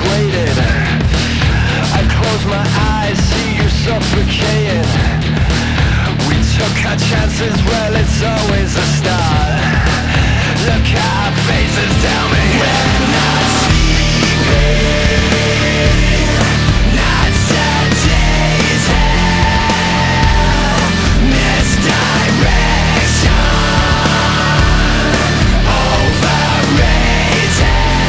degraded. I close my eyes, see you suffocating. We took our chances, well it's always a start. Look at our faces, tell me we're not sleeping, not sedated, misdirection, overrated.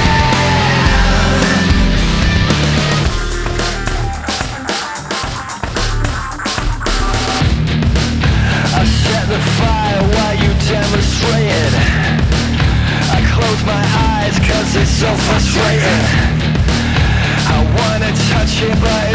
I set the fire while you demonstrated. I close my eyes cause it's so frustrating. I wanna touch it but